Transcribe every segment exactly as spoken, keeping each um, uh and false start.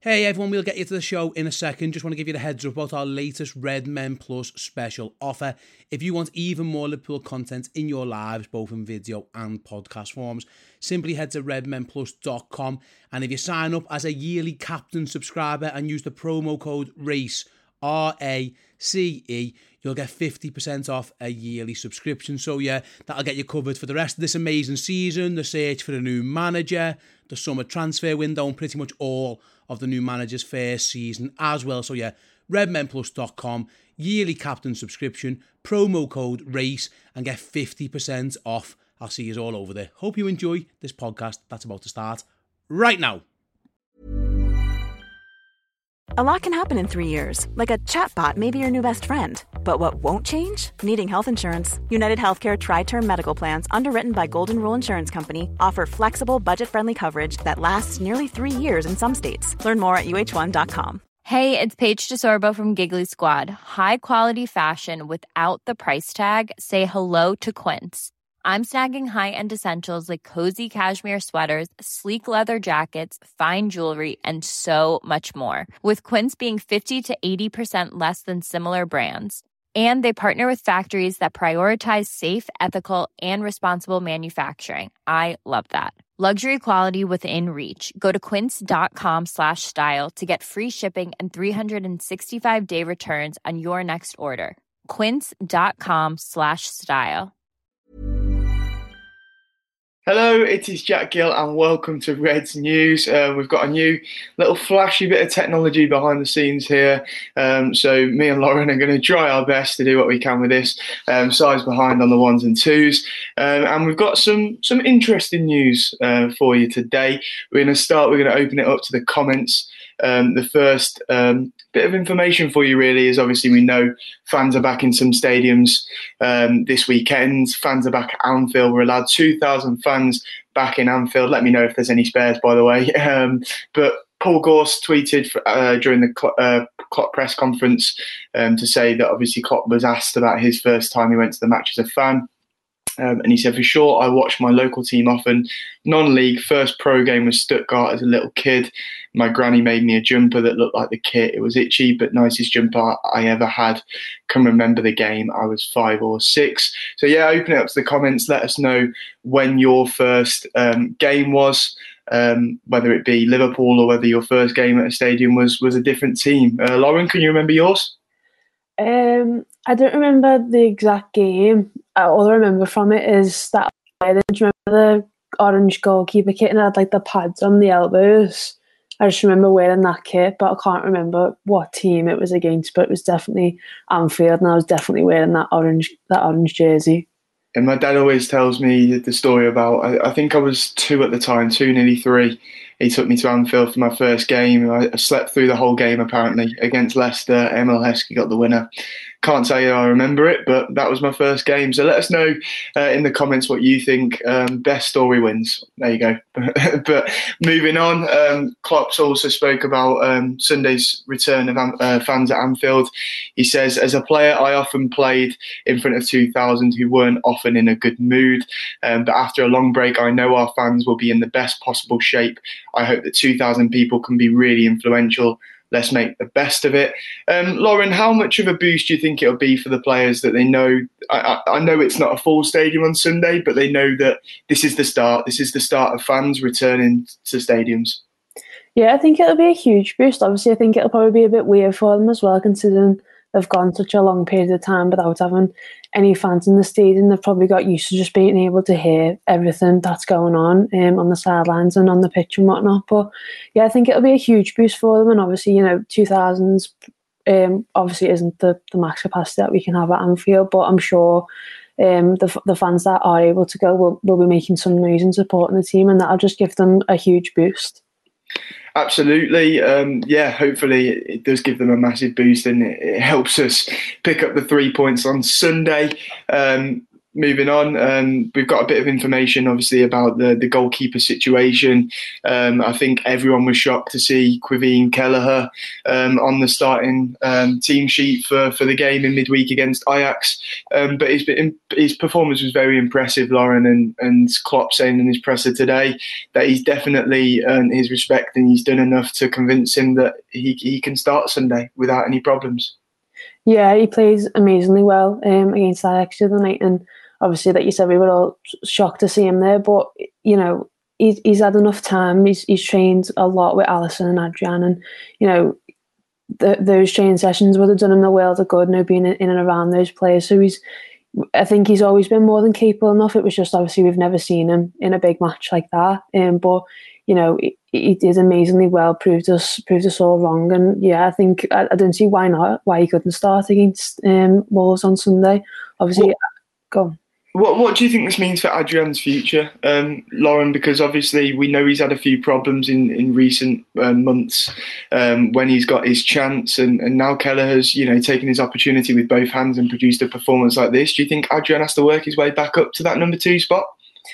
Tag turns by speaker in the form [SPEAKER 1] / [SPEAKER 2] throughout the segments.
[SPEAKER 1] Hey everyone, we'll get you to the show in a second. Just want to give you the heads up about our latest Red Men Plus special offer. If you want even more Liverpool content in your lives, both in video and podcast forms, simply head to red men plus dot com, and if you sign up as a yearly captain subscriber and use the promo code RACE, R A C E, you'll get fifty percent off a yearly subscription. So yeah, that'll get you covered for the rest of this amazing season, the search for a new manager, the summer transfer window, and pretty much all of the new manager's first season as well. So yeah, red men plus dot com, yearly captain subscription, promo code RACE, and get fifty percent off. I'll see you all over there. Hope you enjoy this podcast that's about to start right now.
[SPEAKER 2] A lot can happen in three years, like a chatbot may be your new best friend. But what won't change? Needing health insurance. United Healthcare Tri-Term Medical Plans, underwritten by Golden Rule Insurance Company, offer flexible, budget-friendly coverage that lasts nearly three years in some states. Learn more at U H one dot com.
[SPEAKER 3] Hey, it's Paige DeSorbo from Giggly Squad. High quality fashion without the price tag. Say hello to Quince. I'm snagging high-end essentials like cozy cashmere sweaters, sleek leather jackets, fine jewelry, and so much more. With Quince being fifty to eighty percent less than similar brands. And they partner with factories that prioritize safe, ethical, and responsible manufacturing. I love that. Luxury quality within reach. Go to quince.com slash style to get free shipping and three sixty-five day returns on your next order. Quince.com slash style.
[SPEAKER 4] Hello, it is Jack Gill and welcome to Reds News. Uh, we've got a new little flashy bit of technology behind the scenes here. Um, so me and Lauren are going to try our best to do what we can with this. Um, size behind on the ones and twos. Um, and we've got some some interesting news uh, for you today. We're going to start, we're going to open it up to the comments. Um, the first um, bit of information for you really is obviously we know fans are back in some stadiums um, this weekend. Fans are back at Anfield. We're allowed two thousand fans back in Anfield. Let me know if there's any spares, by the way. Um, but Paul Gorst tweeted uh, during the Klopp, uh, Klopp press conference um, to say that obviously Klopp was asked about his first time he went to the match as a fan. Um, and he said, for sure, I watch my local team often. Non-league, first pro game was Stuttgart as a little kid. My granny made me a jumper that looked like the kit. It was itchy, but nicest jumper I ever had. Can remember the game. I was five or six. So yeah, open it up to the comments. Let us know when your first um, game was, um, whether it be Liverpool or whether your first game at a stadium was was a different team. Uh, Lauren, can you remember yours?
[SPEAKER 5] Um, I don't remember the exact game. All I remember from it is that I didn't remember the orange goalkeeper kit and it had like the pads on the elbows. I just remember wearing that kit, but I can't remember what team it was against. But it was definitely Anfield, and I was definitely wearing that orange that orange jersey.
[SPEAKER 4] And my dad always tells me the story about, I, I think I was two at the time, two, nearly three. He took me to Anfield for my first game. I, I slept through the whole game, apparently, against Leicester. Emil Heskey got the winner. Can't say I remember it, but that was my first game. So let us know uh, in the comments what you think. Um, best story wins. There you go. But moving on, um, Klopp's also spoke about um, Sunday's return of uh, fans at Anfield. He says, as a player, I often played in front of two thousand who weren't often in a good mood. Um, but after a long break, I know our fans will be in the best possible shape. I hope that two thousand people can be really influential. Let's make the best of it. Um, Lauren, how much of a boost do you think it'll be for the players that they know? I, I, I know it's not a full stadium on Sunday, but they know that this is the start. This is the start of fans returning to stadiums.
[SPEAKER 5] Yeah, I think it'll be a huge boost. Obviously, I think it'll probably be a bit weird for them as well, considering they've gone such a long period of time without having any fans in the stadium. They've probably got used to just being able to hear everything that's going on um, on the sidelines and on the pitch and whatnot. But yeah, I think it'll be a huge boost for them. And obviously, you know, two thousands um, obviously isn't the, the max capacity that we can have at Anfield, but I'm sure um, the the fans that are able to go will, will be making some noise and supporting the team, and that'll just give them a huge boost.
[SPEAKER 4] Absolutely. Um, yeah, hopefully it does give them a massive boost and it, it helps us pick up the three points on Sunday. Um, moving on, um, we've got a bit of information, obviously, about the, the goalkeeper situation. Um, I think everyone was shocked to see Caoimhín Kelleher um, on the starting um, team sheet for, for the game in midweek against Ajax. Um, but his his performance was very impressive, Lauren, and, and Klopp saying in his presser today that he's definitely earned his respect and he's done enough to convince him that he, he can start Sunday without any problems.
[SPEAKER 5] Yeah, he plays amazingly well um, against Ajax the other night, and obviously, like you said, we were all shocked to see him there. But you know, he's he's had enough time. He's he's trained a lot with Alisson and Adrian, and you know, the, those training sessions would have done him the world of good. Now being in, in and around those players, so he's. I think he's always been more than capable enough. It was just obviously we've never seen him in a big match like that. Um, but you know, he, he did amazingly well. Proved us proved us all wrong. And yeah, I think I, I don't see why not. Why he couldn't start against um, Wolves on Sunday. Obviously,
[SPEAKER 4] what,
[SPEAKER 5] go on.
[SPEAKER 4] What What do you think this means for Adrian's future, um, Lauren? Because obviously we know he's had a few problems in in recent uh, months um, when he's got his chance, and, and now Kelleher's you know taken his opportunity with both hands and produced a performance like this. Do you think Adrian has to work his way back up to that number two spot?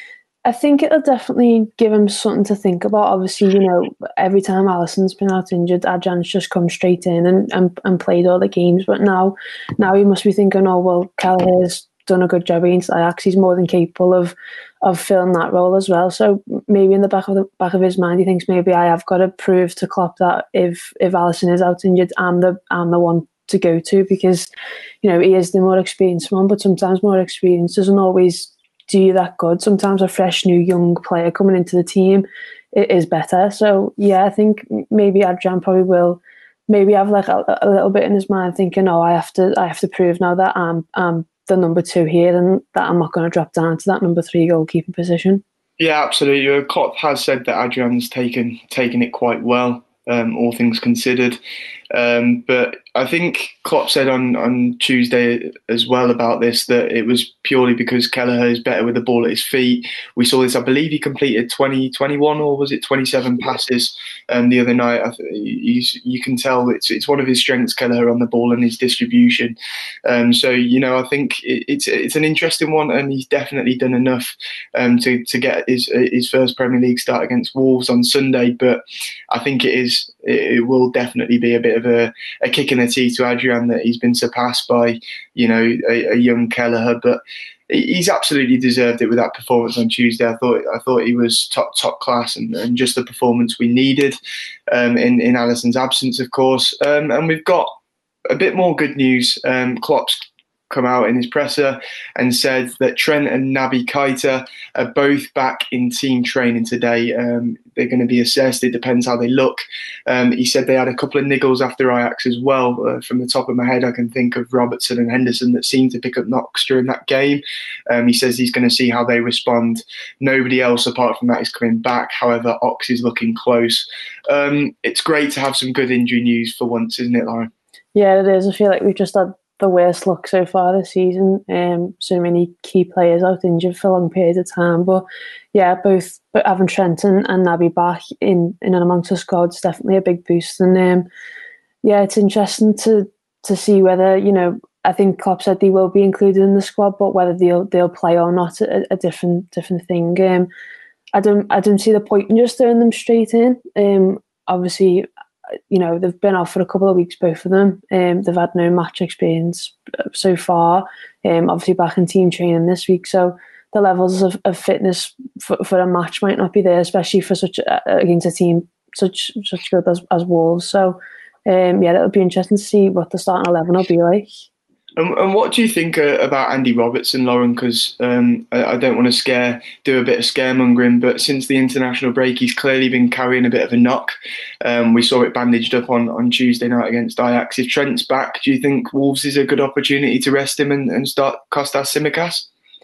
[SPEAKER 5] I think it'll definitely give him something to think about. Obviously, you know, every time Alisson's been out injured, Adrian's just come straight in and, and, and played all the games. But now, now he must be thinking, oh well, Kelleher's done a good job against Ajax. He's more than capable of of filling that role as well. So maybe in the back of the back of his mind, he thinks maybe I have got to prove to Klopp that if if Alisson is out injured, I'm the I'm the one to go to, because you know he is the more experienced one. But sometimes more experience doesn't always do you that good. Sometimes a fresh new young player coming into the team it is better. So yeah, I think maybe Adrian probably will maybe have like a, a little bit in his mind thinking, oh, I have to I have to prove now that I'm I'm the number two here and that I'm not going to drop down to that number three goalkeeping position.
[SPEAKER 4] Yeah, absolutely. Klopp has said that Adrian's taken taken it quite well, um, all things considered. Um, but I think Klopp said on, on Tuesday as well about this that it was purely because Kelleher is better with the ball at his feet. We saw this, I believe he completed twenty, twenty-one or was it twenty-seven passes um, the other night. I th- he's, you can tell it's it's one of his strengths, Kelleher, on the ball and his distribution. Um, so, you know, I think it, it's it's an interesting one, and he's definitely done enough um, to, to get his, his first Premier League start against Wolves on Sunday. But I think it is it, it will definitely be a bit of a, a kick in the teeth to Adrian that he's been surpassed by, you know, a, a young Kelleher. But he's absolutely deserved it with that performance on Tuesday. I thought I thought he was top top class and, and just the performance we needed um, in in Alisson's absence, of course. Um, and we've got a bit more good news. Um, Klopp's come out in his presser and said that Trent and Naby Keita are both back in team training today. Um, they're going to be assessed. It depends how they look. Um, he said they had a couple of niggles after Ajax as well. Uh, from the top of my head, I can think of Robertson and Henderson that seemed to pick up knocks during that game. Um, he says he's going to see how they respond. Nobody else apart from that is coming back. However, Ox is looking close. Um, it's great to have some good injury news for once, isn't it, Lauren?
[SPEAKER 5] Yeah, it is. I feel like we've just had the worst luck so far this season. Um, so many key players out injured for long periods of time. But yeah, both but having Trent and, and Naby back in, in and amongst the squad is definitely a big boost. And um, yeah, it's interesting to to see whether, you know, I think Klopp said they will be included in the squad, but whether they'll they'll play or not, a, a different different thing. Um, I don't I don't see the point in just throwing them straight in. Um, obviously, you know, they've been off for a couple of weeks, both of them. Um, they've had no match experience so far. Um, obviously back in team training this week, so the levels of, of fitness for, for a match might not be there, especially for such a, against a team such such good as, as Wolves. So um, yeah, it'll be interesting to see what the starting eleven will be like.
[SPEAKER 4] And, and what do you think uh, about Andy Robertson, Lauren? Because um, I, I don't want to scare, do a bit of scaremongering, but since the international break, he's clearly been carrying a bit of a knock. Um, we saw it bandaged up on, on Tuesday night against Ajax. If Trent's back, do you think Wolves is a good opportunity to rest him and, and start Kostas Tsimikas?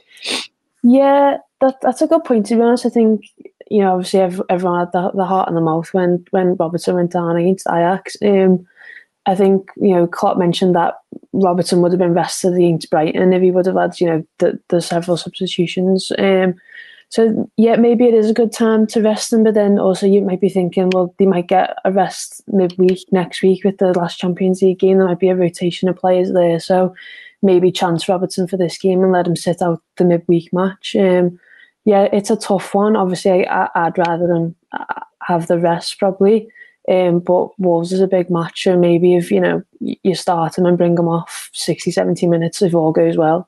[SPEAKER 5] Yeah, that, that's a good point, to be honest. I think, you know, obviously everyone had the, the heart in the mouth when, when Robertson went down against Ajax. Um, I think, you know, Klopp mentioned that Robertson would have been rested against Brighton if he would have had, you know, the, the several substitutions. Um, so, yeah, maybe it is a good time to rest him, but then also you might be thinking, well, they might get a rest midweek next week with the last Champions League game. There might be a rotation of players there. So maybe chance Robertson for this game and let him sit out the midweek match. Um, yeah, it's a tough one. Obviously, I, I'd rather than have the rest probably. Um, but Wolves is a big match, so maybe if you know you start him and bring him off sixty, seventy minutes if all goes well.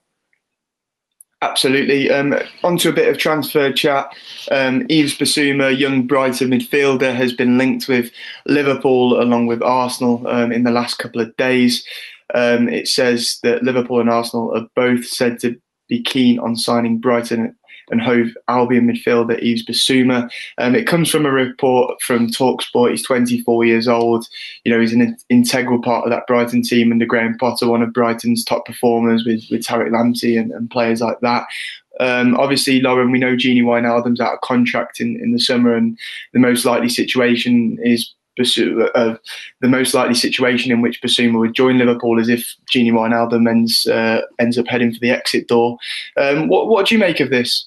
[SPEAKER 4] Absolutely. Um, onto a bit of transfer chat. Um, Yves Bissouma, young Brighton midfielder, has been linked with Liverpool along with Arsenal um, in the last couple of days. Um, it says that Liverpool and Arsenal are both said to be keen on signing Brighton and Hove Albion midfielder Yves Bissouma. Um, it comes from a report from TalkSport. He's twenty-four years old. You know, he's an integral part of that Brighton team under Graham Potter, one of Brighton's top performers with, with Tariq Lamptey and, and players like that. Um, obviously, Lauren, we know Gini Wijnaldum's out of contract in, in the summer, and the most likely situation is Bissouma, uh, the most likely situation in which Bissouma would join Liverpool is if Gini Wijnaldum ends uh, ends up heading for the exit door. Um, what what do you make of this?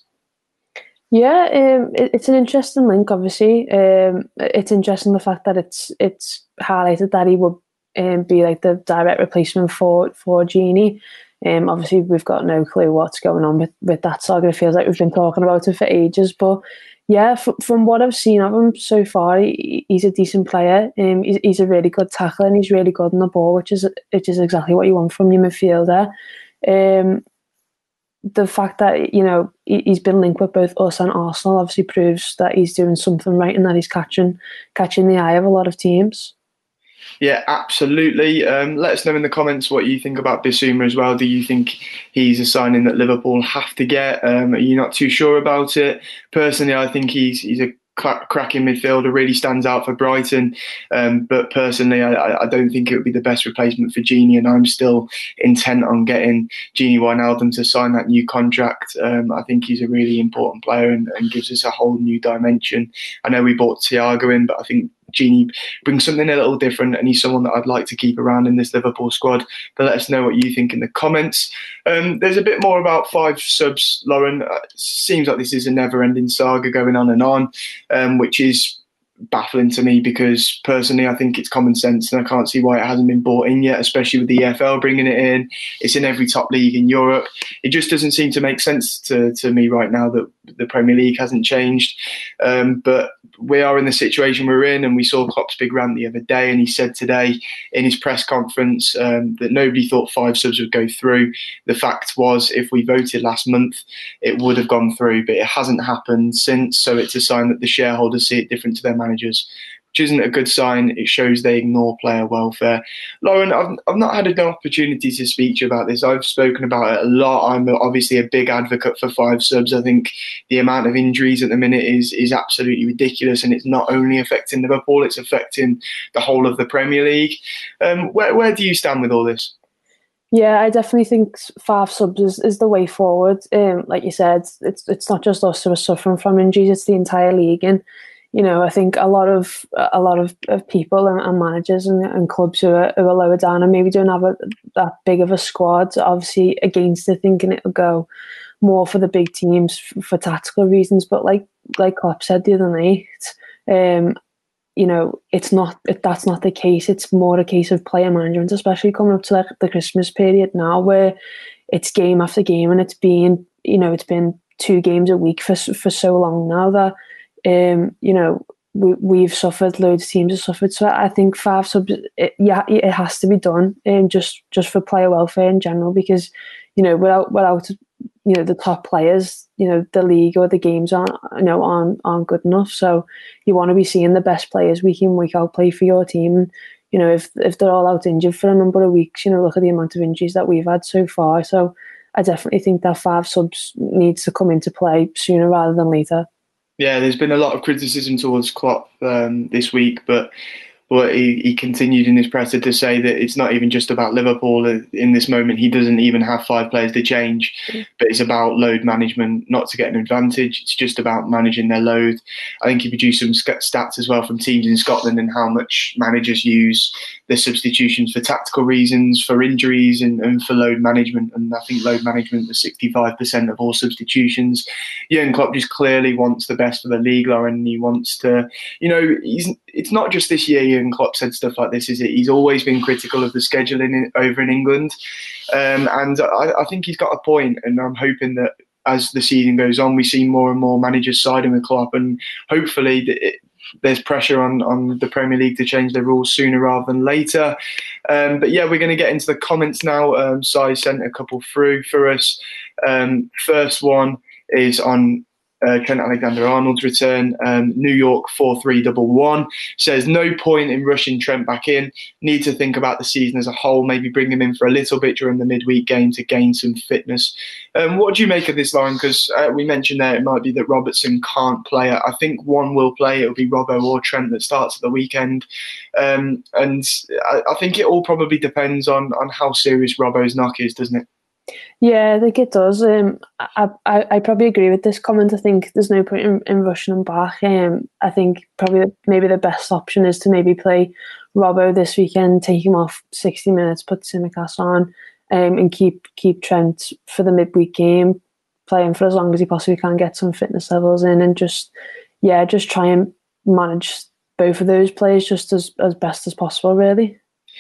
[SPEAKER 5] Yeah, um, it, it's an interesting link. Obviously, um, it's interesting the fact that it's it's highlighted that he would um, be like the direct replacement for for Gini. Um, obviously, we've got no clue what's going on with, with that saga. It feels like we've been talking about it for ages. But yeah, f- from what I've seen of him so far, he, he's a decent player. Um, he's, he's a really good tackler and he's really good on the ball, which is which is exactly what you want from your midfielder. Um, the fact that, you know, he's been linked with both us and Arsenal obviously proves that he's doing something right and that he's catching catching the eye of a lot of teams.
[SPEAKER 4] Yeah, absolutely. Um, let us know in the comments what you think about Bissouma as well. Do you think he's a signing that Liverpool have to get? Um, are you not too sure about it? Personally, I think he's he's a cracking midfielder, really stands out for Brighton. Um, but personally, I, I don't think it would be the best replacement for Gini, and I'm still intent on getting Gini Wijnaldum to sign that new contract. Um, I think he's a really important player and, and gives us a whole new dimension. I know we bought Thiago in, but I think Gini brings something a little different, and he's someone that I'd like to keep around in this Liverpool squad. But let us know what you think in the comments. Um, there's a bit more about five subs, Lauren. Uh, seems like this is a never-ending saga going on and on, um, which is baffling to me because personally I think it's common sense and I can't see why it hasn't been brought in yet, especially with the E F L bringing it in. It's in every top league in Europe. It just doesn't seem to make sense to, to me right now that the Premier League hasn't changed. Um, but we are in the situation we're in, and we saw Klopp's big rant the other day, and he said today in his press conference um, that nobody thought five subs would go through. The fact was, if we voted last month, it would have gone through, but it hasn't happened since, so it's a sign that the shareholders see it different to their managers, which isn't a good sign. It shows they ignore player welfare. Lauren, I've, I've not had an opportunity to speak to you about this. I've spoken about it a lot. I'm obviously a big advocate for five subs. I think the amount of injuries at the minute is is absolutely ridiculous, and it's not only affecting Liverpool, it's affecting the whole of the Premier League. Um, where, where do you stand with all this?
[SPEAKER 5] Yeah, I definitely think five subs is, is the way forward. Um, like you said, it's it's not just us who are suffering from injuries, it's the entire league. And you know, I think a lot of a lot of, of people and, and managers and, and clubs who are, who are lower down and maybe don't have a, that big of a squad, obviously against it, thinking it'll go more for the big teams for, for tactical reasons. But like like Klopp said the other night, um, you know, it's not it, that's not the case. It's more a case of player management, especially coming up to like the Christmas period now, where it's game after game, and it's been you know it's been two games a week for for so long now that. Um, you know, we, we've suffered, loads of teams have suffered. So I think five subs, it, yeah, it has to be done, um, just just for player welfare in general. Because you know, without without you know the top players, you know, the league or the games aren't you know aren't aren't good enough. So you want to be seeing the best players week in week out play for your team. And you know, if if they're all out injured for a number of weeks, you know, look at the amount of injuries that we've had so far. So I definitely think that five subs needs to come into play sooner rather than later.
[SPEAKER 4] Yeah, there's been a lot of criticism towards Klopp um, this week, but but he, he continued in his presser to say that it's not even just about Liverpool. In this moment, he doesn't even have five players to change, but it's about load management, not to get an advantage. It's just about managing their load. I think he produced some stats as well from teams in Scotland and how much managers use the substitutions for tactical reasons, for injuries, and, and for load management. And I think load management was sixty-five percent of all substitutions. Jurgen Klopp just clearly wants the best for the league, Lauren. He wants to, you know, he's it's not just this year Jurgen Klopp said stuff like this, is it? He's always been critical of the scheduling in, over in England. Um, and I, I think he's got a point, and I'm hoping that as the season goes on, we see more and more managers siding with Klopp, and hopefully it, there's pressure on, on the Premier League to change their rules sooner rather than later. Um, but yeah, we're going to get into the comments now. Um, Sai sent a couple through for us. Um, first one is on Uh, Trent Alexander-Arnold's return. um, New York four three one one says, no point in rushing Trent back in. Need to think about the season as a whole. Maybe bring him in for a little bit during the midweek game to gain some fitness. Um, what do you make of this line? Because uh, we mentioned there it might be that Robertson can't play. I think one will play. It'll be Robbo or Trent that starts at the weekend. Um, and I, I think it all probably depends on, on how serious Robbo's knock is, doesn't it?
[SPEAKER 5] Yeah, I think it does. Um, I, I I probably agree with this comment. I think there's no point in, in rushing him back. Um, I think probably maybe the best option is to maybe play Robbo this weekend, take him off sixty minutes, put Tsimikas on, um, and keep keep Trent for the midweek game, play him for as long as he possibly can, get some fitness levels in, and just yeah, just try and manage both of those players just as, as best as possible, really.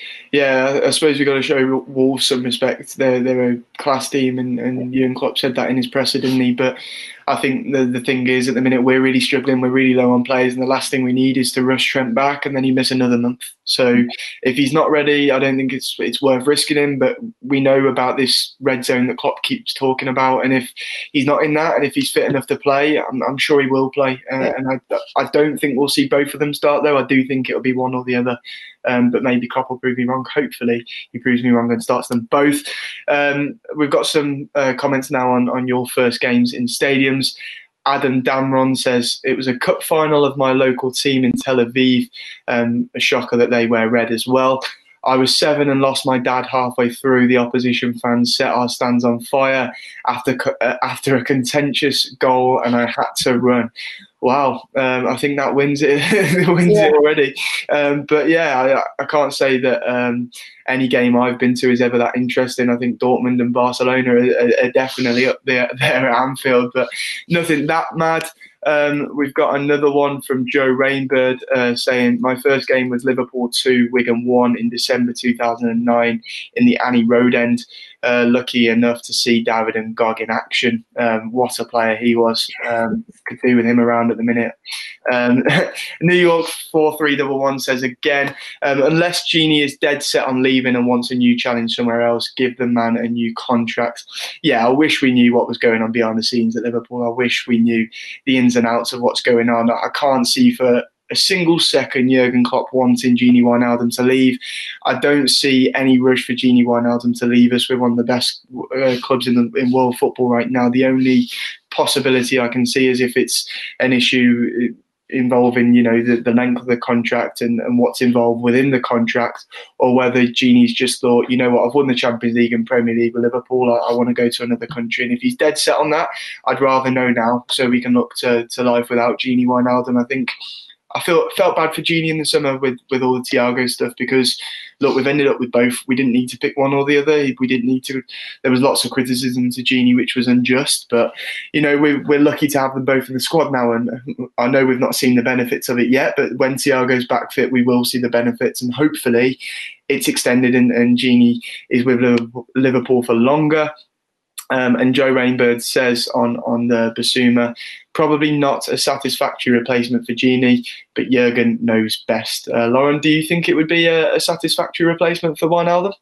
[SPEAKER 4] Yeah, I suppose we've got to show Wolves some respect. They're they're a class team, and, and Jurgen Klopp said that in his presser, didn't he? But I think the the thing is, at the minute, we're really struggling. We're really low on players, and the last thing we need is to rush Trent back and then he miss another month. So if he's not ready, I don't think it's it's worth risking him. But we know about this red zone that Klopp keeps talking about, and if he's not in that, and if he's fit enough to play, I'm, I'm sure he will play. Uh, and I I don't think we'll see both of them start, though. I do think it'll be one or the other. Um, but maybe Klopp will prove me wrong. Hopefully he proves me wrong and starts them both. Um, we've got some uh, comments now on, on your first games in stadiums. Adam Damron says, it was a cup final of my local team in Tel Aviv. Um, a shocker that they wear red as well. I was seven and lost my dad halfway through. The opposition fans set our stands on fire after uh, after a contentious goal, and I had to run. Wow, um, I think that wins it. wins yeah. it already. Um, but yeah, I, I can't say that um, any game I've been to is ever that interesting. I think Dortmund and Barcelona are, are definitely up there, there at Anfield, but nothing that mad. Um, we've got another one from Joe Rainbird uh, saying, my first game was Liverpool two, Wigan one in December two thousand nine in the Annie Road end. Uh, lucky enough to see David Ngog in action. Um, what a player he was. Um, could do with him around at the minute. Um, New York four three one one says again, um, unless Genie is dead set on leaving and wants a new challenge somewhere else, give the man a new contract. Yeah, I wish we knew what was going on behind the scenes at Liverpool. I wish we knew the ins and outs of what's going on. I can't see for a single second Jurgen Klopp wanting Genie Wijnaldum to leave. I don't see any rush for Genie Wijnaldum to leave us. We're one of the best uh, clubs in the, in world football right now. The only possibility I can see is if it's an issue involving, you know, the, the length of the contract and, and what's involved within the contract, or whether Genie's just thought, you know what, I've won the Champions League and Premier League with Liverpool, I, I want to go to another country. And if he's dead set on that, I'd rather know now so we can look to, to life without Genie Wijnaldum. I think I feel felt bad for Genie in the summer with, with all the Thiago stuff, because look, we've ended up with both. We didn't need to pick one or the other. We didn't need to. There was lots of criticism to Genie, which was unjust. But you know, we're we're lucky to have them both in the squad now, and I know we've not seen the benefits of it yet. But when Thiago's back fit, we will see the benefits, and hopefully, it's extended and, and Genie is with Liverpool for longer. Um, and Joe Rainbird says on, on the Basuma, probably not a satisfactory replacement for Genie, but Jurgen knows best. Uh, Lauren, do you think it would be a, a satisfactory replacement for Wijnaldum?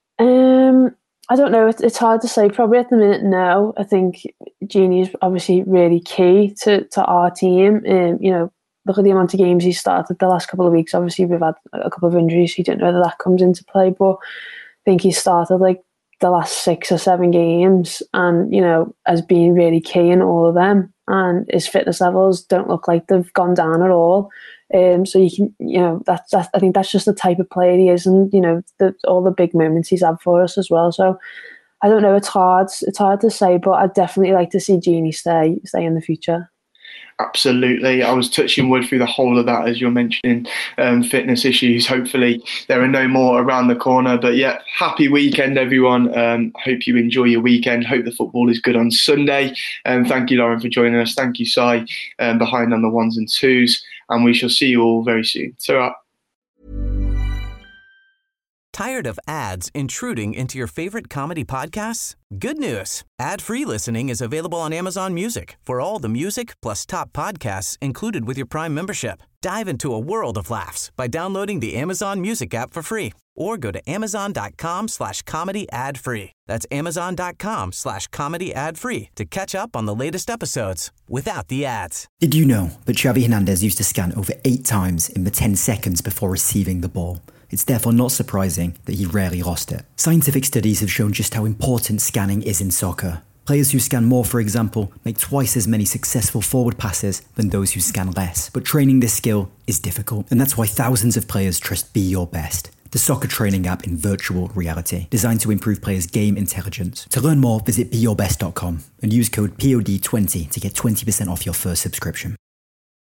[SPEAKER 5] Um, I don't know. It's, it's hard to say. Probably at the minute, no. I think Genie is obviously really key to, to our team. Um, you know, look at the amount of games he's started the last couple of weeks. Obviously, we've had a couple of injuries. So you don't know whether that comes into play, but I think he started like the last six or seven games, and you know, has been really key in all of them, and his fitness levels don't look like they've gone down at all. Um, so you can, you know, that's, that's I think that's just the type of player he is, and you know, the, all the big moments he's had for us as well. So I don't know, it's hard, it's hard to say, but I'd definitely like to see Genie stay, stay in the future.
[SPEAKER 4] Absolutely. I was touching wood through the whole of that as you're mentioning um, fitness issues. Hopefully there are no more around the corner. But yeah, happy weekend, everyone. Um, hope you enjoy your weekend. Hope the football is good on Sunday. And um, thank you, Lauren, for joining us. Thank you, Sai, um, behind on the ones and twos. and we shall see you all very soon. Ta-ra.
[SPEAKER 6] Tired of ads intruding into your favorite comedy podcasts? Good news. Ad-free listening is available on Amazon Music for all the music plus top podcasts included with your Prime membership. Dive into a world of laughs by downloading the Amazon Music app for free or go to amazon.com slash comedy ad free. That's amazon.com slash comedy ad free to catch up on the latest episodes without the ads.
[SPEAKER 7] Did you know that Xavi Hernandez used to scan over eight times in the ten seconds before receiving the ball? It's therefore not surprising that he rarely lost it. Scientific studies have shown just how important scanning is in soccer. Players who scan more, for example, make twice as many successful forward passes than those who scan less. But training this skill is difficult, and that's why thousands of players trust Be Your Best, the soccer training app in virtual reality, designed to improve players' game intelligence. To learn more, visit be your best dot com and use code P O D twenty to get twenty percent off your first subscription.